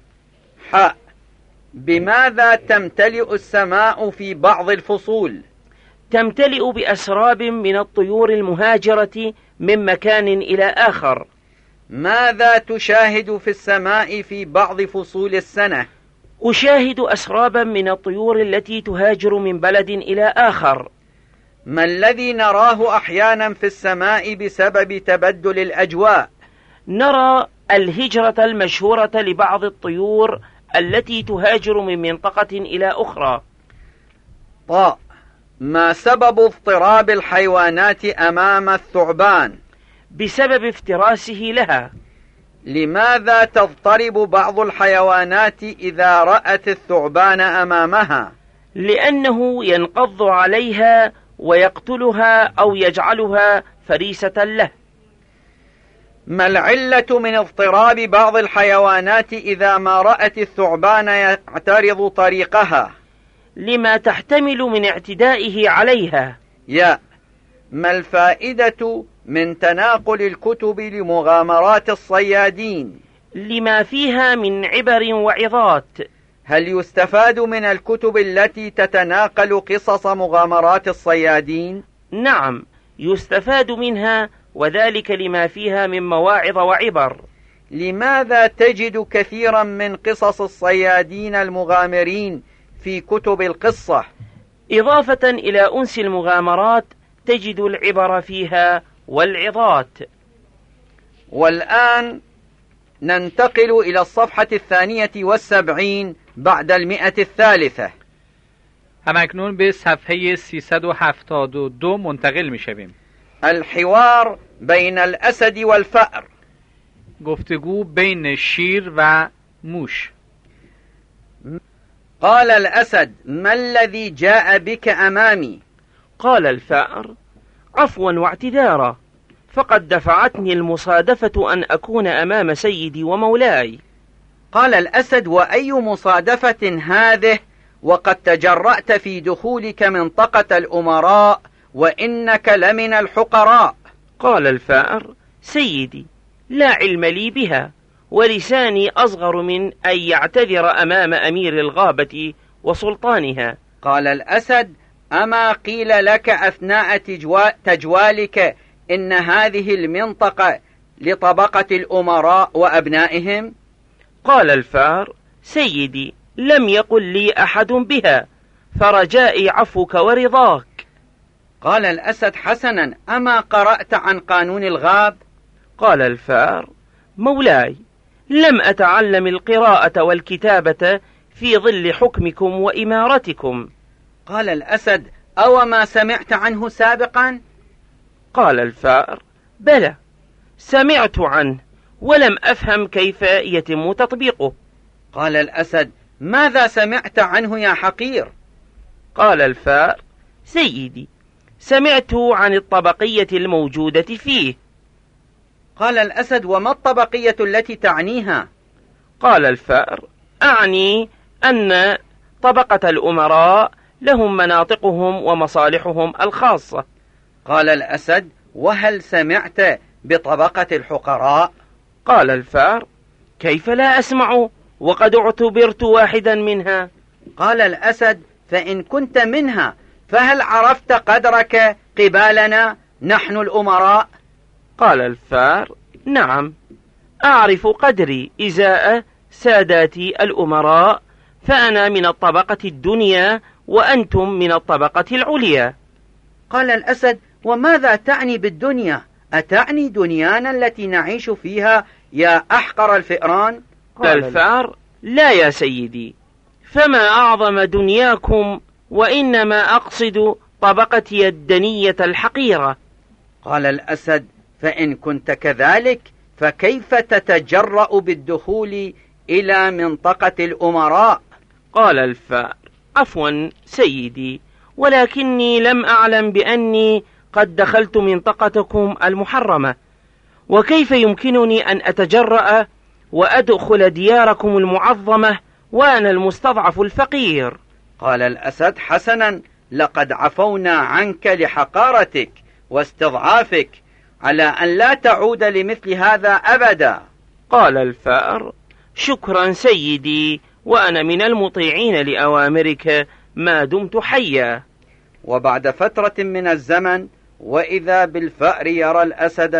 بماذا تمتلئ السماء في بعض الفصول؟ تمتلئ بأسراب من الطيور المهاجرة من مكان إلى آخر. ماذا تشاهد في السماء في بعض فصول السنة؟ أشاهد أسرابا من الطيور التي تهاجر من بلد إلى آخر. ما الذي نراه أحيانا في السماء بسبب تبدل الأجواء؟ نرى الهجرة المشهورة لبعض الطيور التي تهاجر من منطقة إلى أخرى. ما سبب اضطراب الحيوانات أمام الثعبان؟ بسبب افتراسه لها. لماذا تضطرب بعض الحيوانات إذا رأت الثعبان أمامها؟ لأنه ينقض عليها ويقتلها أو يجعلها فريسة له. ما العلة من اضطراب بعض الحيوانات إذا ما رأت الثعبان يعترض طريقها؟ لما تحتمل من اعتدائه عليها. ما الفائدة من تناقل الكتب لمغامرات الصيادين؟ لما فيها من عبر وعظات. هل يستفاد من الكتب التي تتناقل قصص مغامرات الصيادين؟ نعم، يستفاد منها، وذلك لما فيها من مواعظ وعبر. لماذا تجد كثيرا من قصص الصيادين المغامرين في كتب القصة؟ إضافة إلى أنس المغامرات تجد العبر فيها والعظات. والآن ننتقل إلى الصفحة 72 بعد 100. همکنون به صفحه 372 منتقل می شویم. الحوار بين الأسد والفأر. گفتگو بین شیر و موش. قال الأسد: ما الذي جاء بك أمامي؟ قال الفأر: عفوا واعتذارا، فقد دفعتني المصادفة أن أكون أمام سيدي ومولاي. قال الأسد: وأي مصادفة هذه وقد تجرأت في دخولك منطقة الأمراء وإنك لمن الحقراء؟ قال الفأر: سيدي، لا علم لي بها، ولساني أصغر من أن يعتذر أمام أمير الغابة وسلطانها. قال الأسد: أما قيل لك أثناء تجوالك إن هذه المنطقة لطبقة الأمراء وأبنائهم؟ قال الفأر: سيدي، لم يقل لي أحد بها، فرجائي عفوك ورضاك. قال الأسد: حسنا، أما قرأت عن قانون الغاب؟ قال الفأر: مولاي، لم أتعلم القراءة والكتابة في ظل حكمكم وإمارتكم. قال الأسد: أو ما سمعت عنه سابقا؟ قال الفأر: بلى، سمعت عنه ولم أفهم كيف يتم تطبيقه. قال الأسد: ماذا سمعت عنه يا حقير؟ قال الفأر: سيدي، سمعت عن الطبقية الموجودة فيه. قال الأسد: وما الطبقية التي تعنيها؟ قال الفأر: أعني أن طبقة الأمراء لهم مناطقهم ومصالحهم الخاصة. قال الأسد: وهل سمعت بطبقة الحقراء؟ قال الفأر: كيف لا أسمع وقد اعتبرت واحدا منها. قال الأسد: فإن كنت منها فهل عرفت قدرك قبالنا نحن الأمراء؟ قال الفأر: نعم، أعرف قدري إزاء ساداتي الأمراء، فأنا من الطبقة الدنيا وأنتم من الطبقة العليا. قال الأسد: وماذا تعني بالدنيا؟ أتعني دنيانا التي نعيش فيها يا أحقر الفئران؟ قال الفأر: لا يا سيدي، فما أعظم دنياكم، وإنما أقصد طبقتي الدنية الحقيرة. قال الأسد: فإن كنت كذلك فكيف تتجرأ بالدخول إلى منطقة الأمراء؟ قال الفأر: عفوا سيدي، ولكني لم أعلم بأني قد دخلت منطقتكم المحرمة، وكيف يمكنني أن أتجرأ وأدخل دياركم المعظمة وأنا المستضعف الفقير؟ قال الأسد: حسنا، لقد عفونا عنك لحقارتك واستضعافك على أن لا تعود لمثل هذا أبدا. قال الفأر: شكرا سيدي، وأنا من المطيعين لأوامرك ما دمت حيا. وبعد فترة من الزمن، وإذا بالفأر يرى الأسد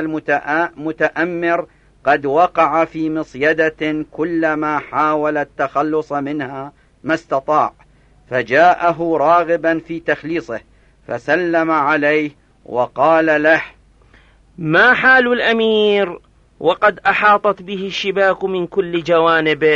المتأمر قد وقع في مصيدة كلما حاول التخلص منها ما استطاع، فجاءه راغبا في تخليصه، فسلم عليه وقال له: ما حال الأمير وقد أحاطت به الشباك من كل جوانبه؟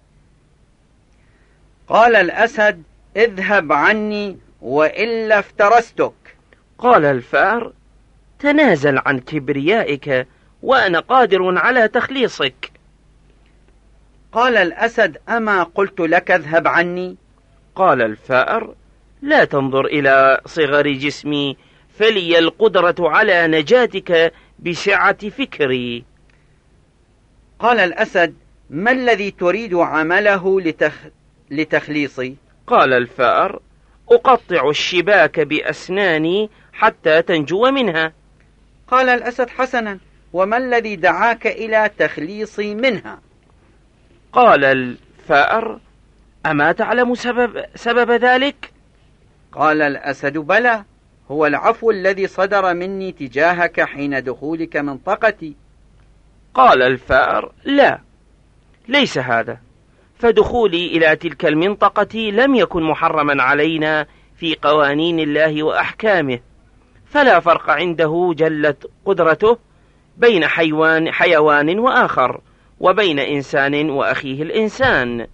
قال الأسد: اذهب عني وإلا افترستك. قال الفأر: تنازل عن كبريائك وأنا قادر على تخليصك. قال الأسد: أما قلت لك اذهب عني؟ قال الفأر: لا تنظر إلى صغر جسمي، فلي القدرة على نجاتك بسعة فكري. قال الأسد: ما الذي تريد عمله لتخليصي؟ قال الفأر: أقطع الشباك بأسناني حتى تنجو منها. قال الأسد: حسنا، وما الذي دعاك إلى تخليصي منها؟ قال الفأر: أما تعلم سبب ذلك؟ قال الأسد: بلى، هو العفو الذي صدر مني تجاهك حين دخولك منطقتي. قال الفأر: لا، ليس هذا، فدخولي إلى تلك المنطقة لم يكن محرما علينا في قوانين الله وأحكامه، فلا فرق عنده جلت قدرته بين حيوان وآخر، وبين إنسان وأخيه الإنسان.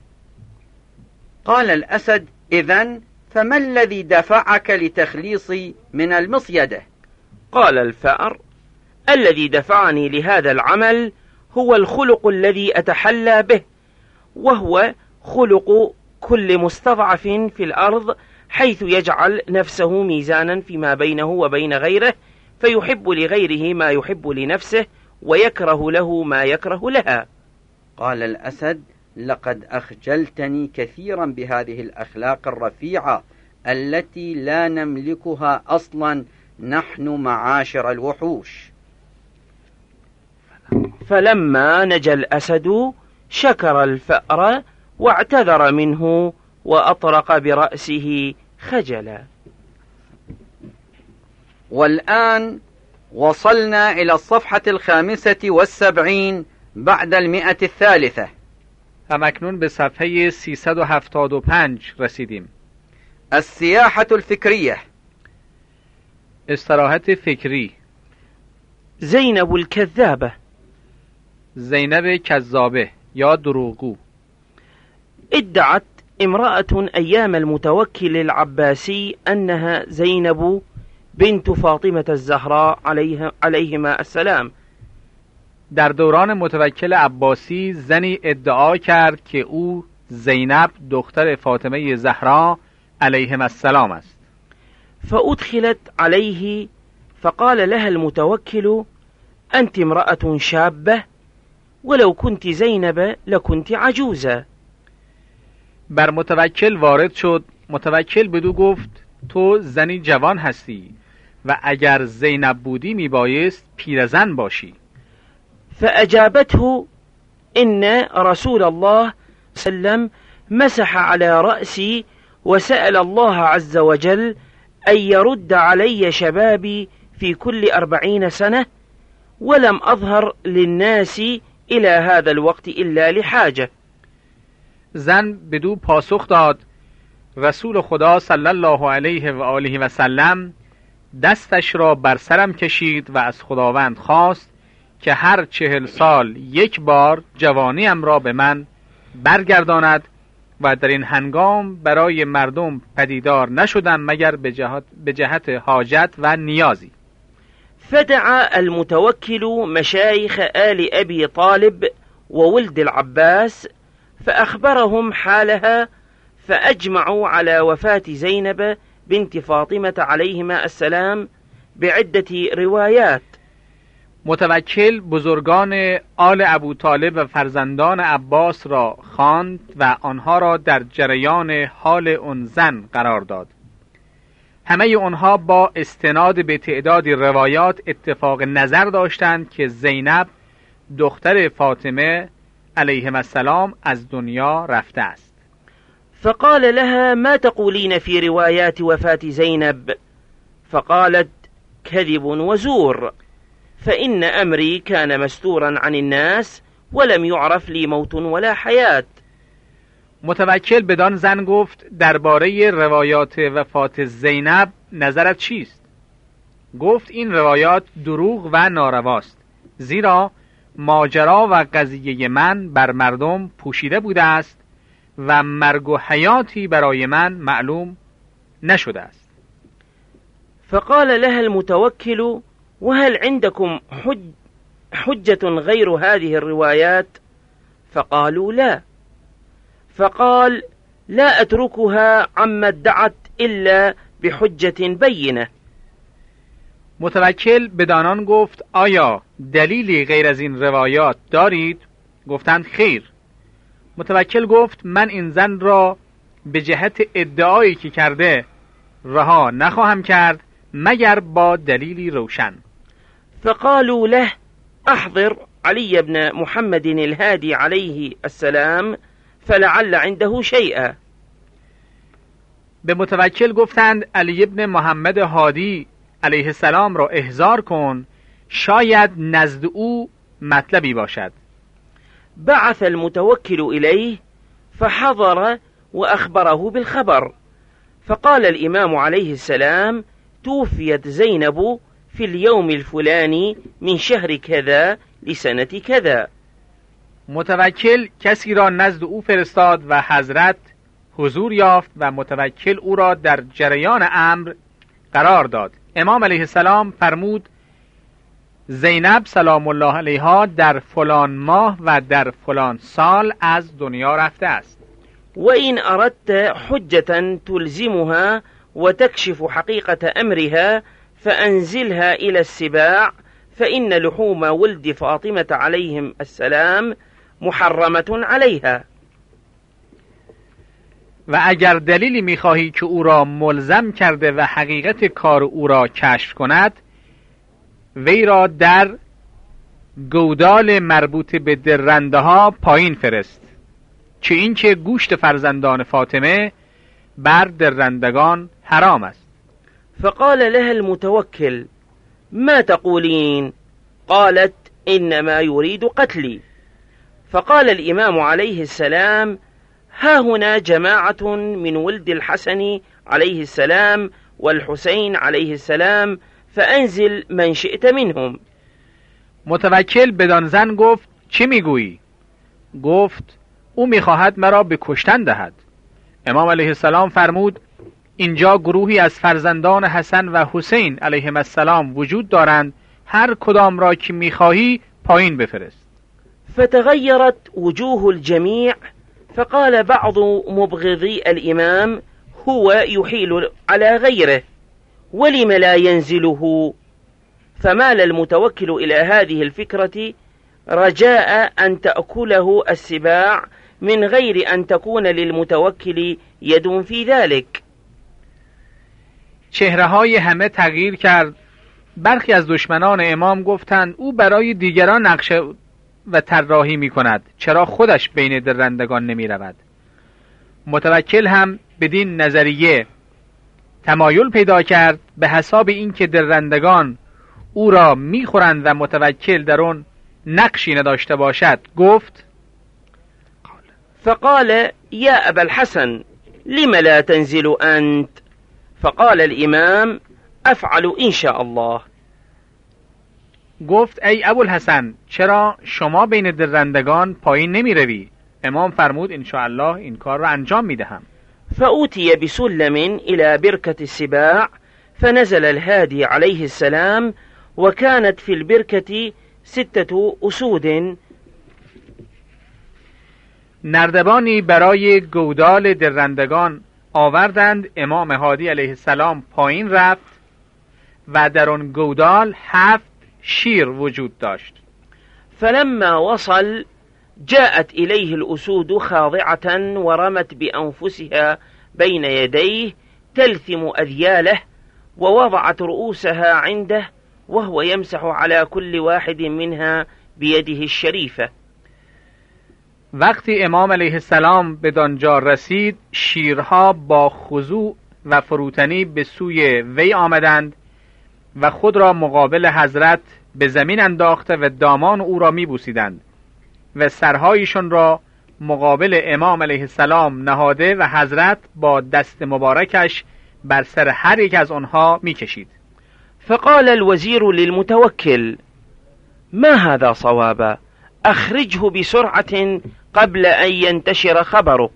قال الأسد: إذن فما الذي دفعك لتخليصي من المصيدة؟ قال الفأر: الذي دفعني لهذا العمل هو الخلق الذي أتحلى به، وهو خلق كل مستضعف في الأرض، حيث يجعل نفسه ميزانا فيما بينه وبين غيره، فيحب لغيره ما يحب لنفسه ويكره له ما يكره لها. قال الأسد: لقد أخجلتني كثيرا بهذه الأخلاق الرفيعة التي لا نملكها أصلا نحن معاشر الوحوش. فلما نجا الأسد شكر الفأر واعتذر منه وأطرق برأسه خجلا. والآن وصلنا إلى الصفحة 75 بعد 100. همکنون به صفحه 375 رسیدیم. السیاحة الفکریه، استراحت فکری. زینب الكذابة، زینب کذابه یا دروغگو. ادعت امرأة أيام المتوكل العباسي أنها زينب بنت فاطمة الزهراء عليهما السلام. در دوران متوکل عباسی زنی ادعا کرد که او زینب دختر فاطمه زهرا علیهم السلام است. فأدخلت عليه فقال لها المتوكل: أنت امرأة شابة، ولو كنت زينب لكنت عجوزا. بر متوکل وارد شد. متوکل بدو گفت: تو زنی جوان هستی و اگر زینب بودی میبایست پیرزن باشی. فأجابته: إن رسول الله صلى الله عليه وسلم مسح على رأسي وسأل الله عز وجل أن يرد علي شبابي في كل 40 سنة، ولم أظهر للناس إلى هذا الوقت إلا لحاجة. زن بدو پاسخ داد: رسول خدا صلی الله علیه و آله و سلم دستش را بر سرم کشید و از خداوند خواست که هر 40 سال یک بار جوانیم را به من برگرداند و در این هنگام برای مردم پدیدار نشدم مگر به جهت حاجت و نیازی. فدعا المتوكل مشايخ آل أبي طالب وولد العباس فأخبرهم حالها، فأجمعوا على وفاة زينب بنت فاطمة عليهما السلام بعدة روايات. متوکل بزرگان آل ابو طالب و فرزندان عباس را خواند و آنها را در جریان حال آن زن قرار داد. همه آنها با استناد به تعداد روایات اتفاق نظر داشتند که زینب دختر فاطمه علیهم السلام از دنیا رفته است. فقال لها: ما تقولين في روايات وفاة زينب؟ فقالت: كذب وزور، فإن أمري كان مستورا عن الناس ولم يعرف لي موت ولا حياة. متوکل بدان زن گفت: درباره روایات وفات زینب نظرت چیست؟ گفت: این روایات دروغ و نارواست، زیرا ماجرا و قضیه من بر مردم پوشیده بوده است و مرگ و حیاتی برای من معلوم نشده است. فقال لها المتوكل: وهل عندكم حجة غير هذه الروايات؟ فقالوا لا. فقال: لا أتركها عما ادعت إلا بحجة بينة. متوکل بدانان گفت: آیا دلیلی غیر از این روایات دارید؟ گفتند: خیر. متوکل گفت: من این زن را به جهت ادعایی که کرده رها نخواهم کرد مگر با دلیلی روشن. فقالوا له: احضر علي بن محمد الهادي عليه السلام فلعل عنده شيئا. به متوکل گفتند: علی ابن محمد هادی علیه السلام را احضار کن، شاید نزد او مطلبی باشد. بعث المتوكل إليه فحضر وأخبره بالخبر، فقال الإمام عليه السلام: توفيت زينب في اليوم الفلاني من شهر كذا لسنة كذا. متوکل کسی را نزد او فرستاد و حضرت حضور یافت و متوکل او را در جریان امر قرار داد. امام علیه السلام فرمود زینب سلام الله علیها در فلان ماه و در فلان سال از دنیا رفته است. وإن أردت حجة تلزمها وتكشف حقيقة أمرها فأنزلها إلى السباع فإن لحوم ولد فاطمة عليهم السلام محرمة عليها. و اگر دلیلی می‌خواهی که او را ملزم کرده و حقیقت کار او را کشف کند، وی را در گودال مربوط به درنده ها پایین فرست، چه اینکه گوشت فرزندان فاطمه بر درندگان حرام است. فقال لها المتوكل ما تقولين؟ قالت إنما يريد قتلي. فقال الإمام عليه السلام ها هنا جماعة من ولد الحسن عليه السلام والحسين عليه السلام فأنزل من شئت منهم. متوکل بدان زن گفت چه میگویی؟ گفت او میخواهد مرا به کشتن دهد. امام علیه السلام فرمود اینجا گروهی از فرزندان حسن و حسین علیهم السلام وجود دارند، هر کدام را که میخواهی پایین بفرست. فتغيرت وجوه الجميع فقال بعض مبغضي الإمام هو يحيل على غيره ولم لا ينزله. فمال المتوكل إلى هذه الفكرة رجاء أن تأكله السباع من غير أن تكون للمتوكل يد في ذلك. چهره‌های همه تغییر کرد. برخی از دشمنان امام گفتند او برای دیگران نقشه و طراحی می‌کند، چرا خودش بین درندگان نمی‌رود؟ متوکل هم بدین نظریه تمایل پیدا کرد، به حساب اینکه درندگان او را می‌خورند و متوکل در آن نقشی نداشته باشد گفت فقال يا أبا الحسن لم لا تنزل أنت؟ فقال الإمام أفعل إن شاء الله. گفت ای ابوالحسن چرا شما بین درندگان پایین نمی روی؟ امام فرمود انشاءالله این کار را انجام می دهم. فأوتي بسلم إلى بركة السباع فنزل الهادي عليه السلام وكانت في البركة 6 أسود. نردبانی برای گودال درندگان آوردند. امام هادی علیه السلام پایین رفت و در آن گودال 7 شیر وجود داشت. فلما وصل جاءت إليه الأسود خاضعة ورمت بأنفسها بين يديه تلثم أذياله ووضعت رؤوسها عنده وهو يمسح على كل واحد منها بيده الشريفة. وقتی امام علیه السلام بدانجا رسید، شیرها با خضوع و فروتنی به سوی وی آمدند و خود را مقابل حضرت به زمین انداخته و دامان او را میبوسیدند و سرهایشان را مقابل امام علیه السلام نهاده و حضرت با دست مبارکش بر سر هر یک از آنها میکشید. فقال الوزير للمتوكل ما هذا صوابا أخرجه بسرعة قبل أن ينتشر خبره.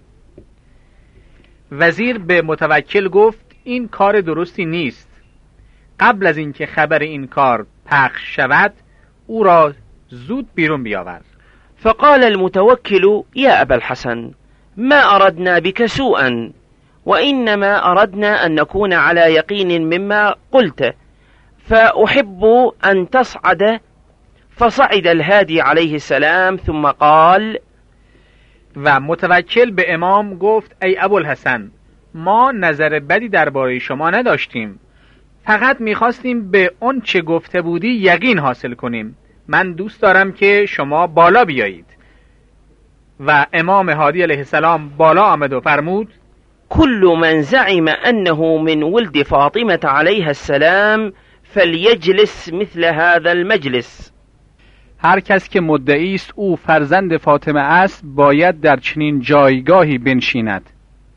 وزیر به متوکل گفت این کار درستی نیست، قبل از اینکه خبر این کار پخش شود او را زود بیرون بیاور. فقال المتوكل يا أبا الحسن ما أردنا بك سوءا وإنما أردنا أن نكون على يقين مما قلت فأحب أن تصعد. فصعد الهادي عليه السلام ثم قال. و متوکل به امام گفت ای ابوالحسن ما نظر بدی درباره شما نداشتیم، فقط میخواستیم به اون چه گفته بودی یقین حاصل کنیم. من دوست دارم که شما بالا بیایید. و امام هادی علیه السلام بالا آمد و فرمود كل من زعم أنه من ولد فاطمة عليها السلام فليجلس مثل هذا المجلس. هر کس که مدعی است او فرزند فاطمه است باید در چنین جایگاهی بنشیند.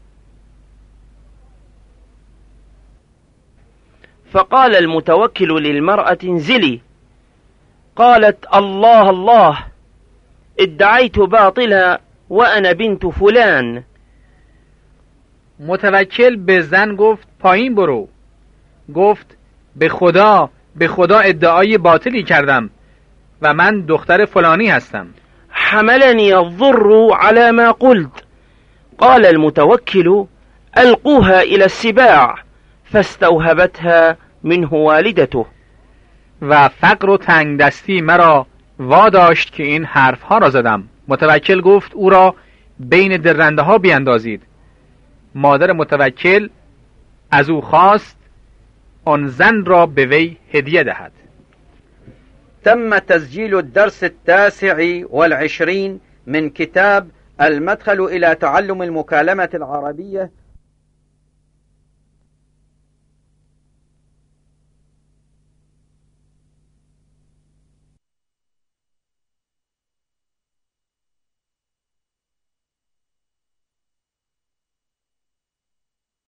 فقال المتوكل للمرأة انزلي. قالت الله الله ادعيت باطلا وأنا بنت فلان. متوکل به زن گفت پایین برو. گفت به خدا ادعای باطلی کردم و من دختر فلانی هستم. حملني الضر على ما قلت. قال المتوكل ألقوها إلى السباع فاستوهبتها منه والدته. و فقر و تنگ دستی مرا واداشت که این حرفها را زدم. متوکل گفت او را بین درنده ها بیندازید. مادر متوکل از او خواست آن زن را به وی هدیه دهد. تم تسجيل الدرس 29 من كتاب المدخل إلى تعلم المكالمة العربية